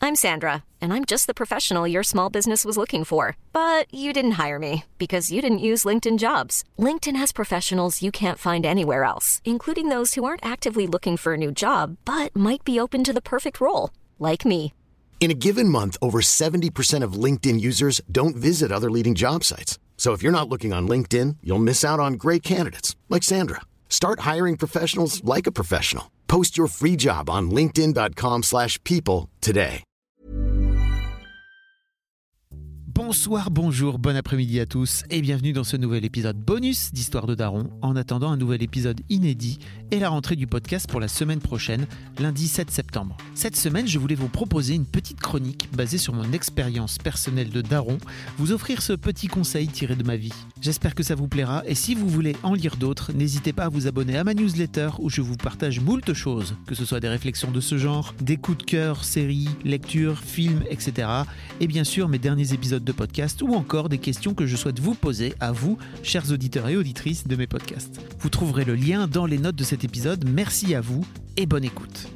I'm Sandra, and I'm just the professional your small business was looking for. But you didn't hire me because you didn't use LinkedIn Jobs. LinkedIn has professionals you can't find anywhere else, including those who aren't actively looking for a new job, but might be open to the perfect role, like me. In a given month, over 70% of LinkedIn users don't visit other leading job sites. So if you're not looking on LinkedIn, you'll miss out on great candidates like Sandra. Start hiring professionals like a professional. Post your free job on linkedin.com/people today. Bonsoir, bonjour, bon après-midi à tous et bienvenue dans ce nouvel épisode bonus d'Histoire de Daron en attendant un nouvel épisode inédit et la rentrée du podcast pour la semaine prochaine, lundi 7 septembre. Cette semaine, je voulais vous proposer une petite chronique basée sur mon expérience personnelle de daron, vous offrir ce petit conseil tiré de ma vie. J'espère que ça vous plaira et si vous voulez en lire d'autres, n'hésitez pas à vous abonner à ma newsletter où je vous partage moult choses, que ce soit des réflexions de ce genre, des coups de cœur, séries, lectures, films, etc. Et bien sûr mes derniers épisodes de podcast ou encore des questions que je souhaite vous poser à vous, chers auditeurs et auditrices de mes podcasts. Vous trouverez le lien dans les notes de cet épisode. Merci à vous et bonne écoute.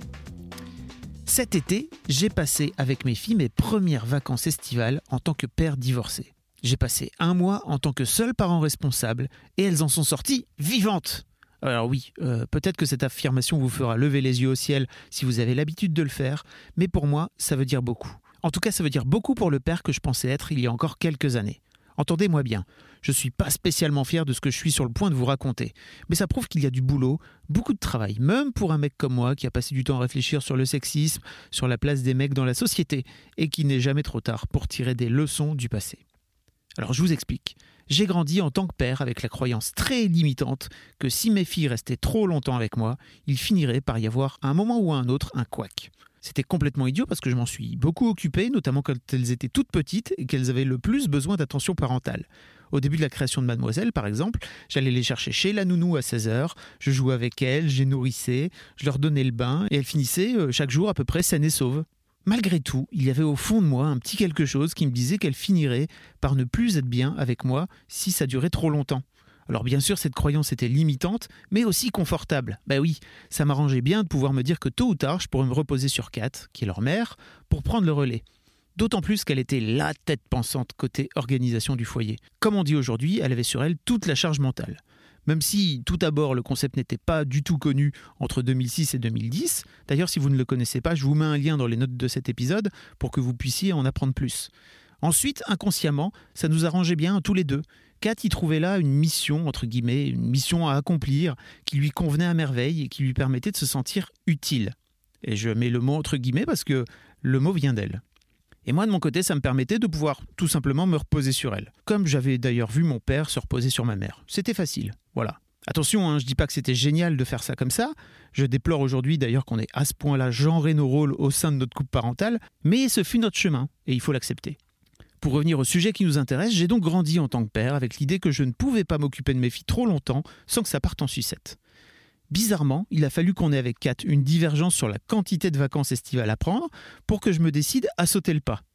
Cet été, j'ai passé avec mes filles mes premières vacances estivales en tant que père divorcé. J'ai passé un mois en tant que seul parent responsable et elles en sont sorties vivantes. Alors oui, peut-être que cette affirmation vous fera lever les yeux au ciel si vous avez l'habitude de le faire, mais pour moi, ça veut dire beaucoup. En tout cas, ça veut dire beaucoup pour le père que je pensais être il y a encore quelques années. Entendez-moi bien, je ne suis pas spécialement fier de ce que je suis sur le point de vous raconter, mais ça prouve qu'il y a du boulot, beaucoup de travail, même pour un mec comme moi qui a passé du temps à réfléchir sur le sexisme, sur la place des mecs dans la société, et qui n'est jamais trop tard pour tirer des leçons du passé. Alors je vous explique. J'ai grandi en tant que père avec la croyance très limitante que si mes filles restaient trop longtemps avec moi, il finirait par y avoir à un moment ou à un autre un couac. C'était complètement idiot parce que je m'en suis beaucoup occupé, notamment quand elles étaient toutes petites et qu'elles avaient le plus besoin d'attention parentale. Au début de la création de Mademoiselle, par exemple, j'allais les chercher chez la nounou à 16h, je jouais avec elles, je les nourrissais, je leur donnais le bain et elles finissaient chaque jour à peu près saines et sauves. Malgré tout, il y avait au fond de moi un petit quelque chose qui me disait qu'elles finiraient par ne plus être bien avec moi si ça durait trop longtemps. Alors bien sûr, cette croyance était limitante, mais aussi confortable. Ben oui, ça m'arrangeait bien de pouvoir me dire que tôt ou tard, je pourrais me reposer sur Kat, qui est leur mère, pour prendre le relais. D'autant plus qu'elle était la tête pensante côté organisation du foyer. Comme on dit aujourd'hui, elle avait sur elle toute la charge mentale. Même si, tout d'abord, le concept n'était pas du tout connu entre 2006 et 2010. D'ailleurs, si vous ne le connaissez pas, je vous mets un lien dans les notes de cet épisode pour que vous puissiez en apprendre plus. Ensuite, inconsciemment, ça nous arrangeait bien tous les deux. Kat y trouvait là une mission, entre guillemets, une mission à accomplir qui lui convenait à merveille et qui lui permettait de se sentir utile. Et je mets le mot entre guillemets parce que le mot vient d'elle. Et moi, de mon côté, ça me permettait de pouvoir tout simplement me reposer sur elle. Comme j'avais d'ailleurs vu mon père se reposer sur ma mère. C'était facile, voilà. Attention, je dis pas que c'était génial de faire ça comme ça. Je déplore aujourd'hui d'ailleurs qu'on ait à ce point-là genré nos rôles au sein de notre couple parental. Mais ce fut notre chemin et il faut l'accepter. Pour revenir au sujet qui nous intéresse, j'ai donc grandi en tant que père avec l'idée que je ne pouvais pas m'occuper de mes filles trop longtemps sans que ça parte en sucette. Bizarrement, il a fallu qu'on ait avec Kat une divergence sur la quantité de vacances estivales à prendre pour que je me décide à sauter le pas.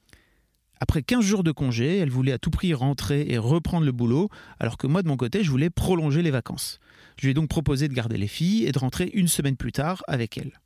Après 15 jours de congé, elle voulait à tout prix rentrer et reprendre le boulot, alors que moi de mon côté, je voulais prolonger les vacances. Je lui ai donc proposé de garder les filles et de rentrer une semaine plus tard avec elle.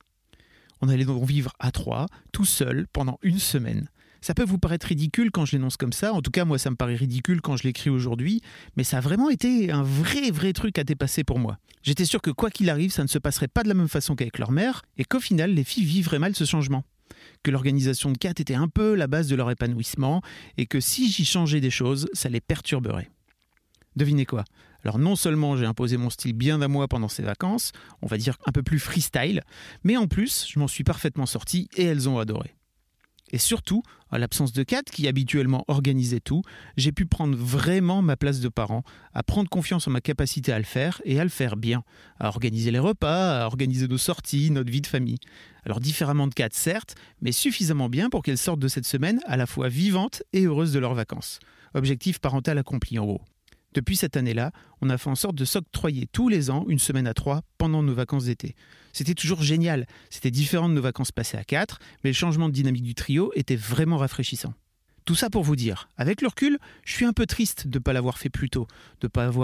On allait donc vivre à 3, tout seul, pendant une semaine. Ça peut vous paraître ridicule quand je l'énonce comme ça, en tout cas moi ça me paraît ridicule quand je l'écris aujourd'hui, mais ça a vraiment été un vrai truc à dépasser pour moi. J'étais sûr que quoi qu'il arrive, ça ne se passerait pas de la même façon qu'avec leur mère, et qu'au final les filles vivraient mal ce changement. Que l'organisation de Kat était un peu la base de leur épanouissement, et que si j'y changeais des choses, ça les perturberait. Devinez quoi ? Alors non seulement j'ai imposé mon style bien à moi pendant ces vacances, on va dire un peu plus freestyle, mais en plus je m'en suis parfaitement sorti et elles ont adoré. Et surtout, à l'absence de Kat, qui habituellement organisait tout, j'ai pu prendre vraiment ma place de parent, à prendre confiance en ma capacité à le faire et à le faire bien, à organiser les repas, à organiser nos sorties, notre vie de famille. Alors différemment de Kat, certes, mais suffisamment bien pour qu'elles sortent de cette semaine à la fois vivantes et heureuses de leurs vacances. Objectif parental accompli en haut. Depuis cette année-là, on a fait en sorte de s'octroyer tous les ans une semaine à 3 pendant nos vacances d'été. C'était toujours génial, c'était différent de nos vacances passées à 4, mais le changement de dynamique du trio était vraiment rafraîchissant. Tout ça pour vous dire, avec le recul, je suis un peu triste de ne pas l'avoir fait plus tôt, de ne pas avoir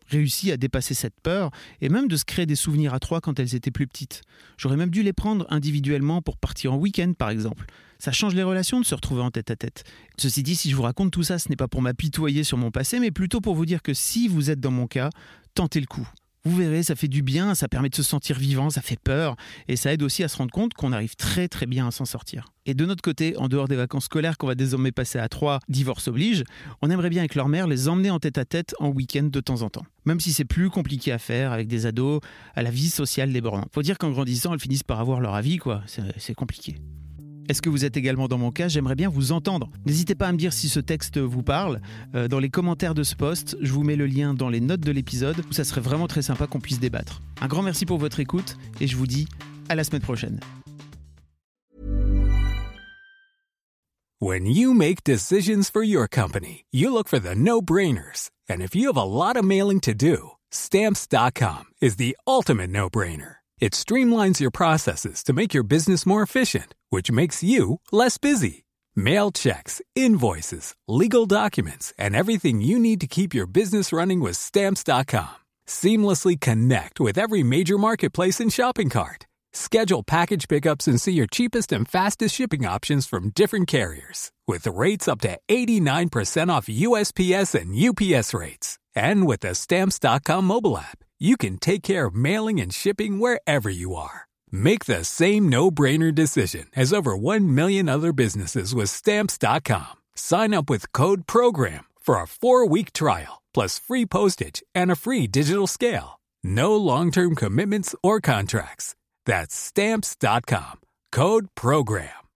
réussi à dépasser cette peur et même de se créer des souvenirs à 3 quand elles étaient plus petites. J'aurais même dû les prendre individuellement pour partir en week-end par exemple. Ça change les relations de se retrouver en tête-à-tête. Ceci dit, si je vous raconte tout ça, ce n'est pas pour m'apitoyer sur mon passé, mais plutôt pour vous dire que si vous êtes dans mon cas, tentez le coup. Vous verrez, ça fait du bien, ça permet de se sentir vivant, ça fait peur et ça aide aussi à se rendre compte qu'on arrive très très bien à s'en sortir. Et de notre côté, en dehors des vacances scolaires qu'on va désormais passer à 3, divorce oblige, on aimerait bien avec leur mère les emmener en tête-à-tête en week-end de temps en temps. Même si c'est plus compliqué à faire avec des ados, à la vie sociale débordante. Faut dire qu'en grandissant, elles finissent par avoir leur avis, quoi. C'est compliqué. Est-ce que vous êtes également dans mon cas ? J'aimerais bien vous entendre. N'hésitez pas à me dire si ce texte vous parle. Dans les commentaires de ce post, je vous mets le lien dans les notes de l'épisode où ça serait vraiment très sympa qu'on puisse débattre. Un grand merci pour votre écoute et je vous dis à la semaine prochaine. When you make decisions for your company, you look for the no-brainers. And if you have a lot of mailing to do, Stamps.com is the ultimate no-brainer. It streamlines your processes to make your business more efficient, which makes you less busy. Mail checks, invoices, legal documents, and everything you need to keep your business running with Stamps.com. Seamlessly connect with every major marketplace and shopping cart. Schedule package pickups and see your cheapest and fastest shipping options from different carriers. With rates up to 89% off USPS and UPS rates. And with the Stamps.com mobile app, you can take care of mailing and shipping wherever you are. Make the same no-brainer decision as over 1 million other businesses with Stamps.com. Sign up with code PROGRAM for a 4-week trial, plus free postage and a free digital scale. No long-term commitments or contracts. That's Stamps.com. Code PROGRAM.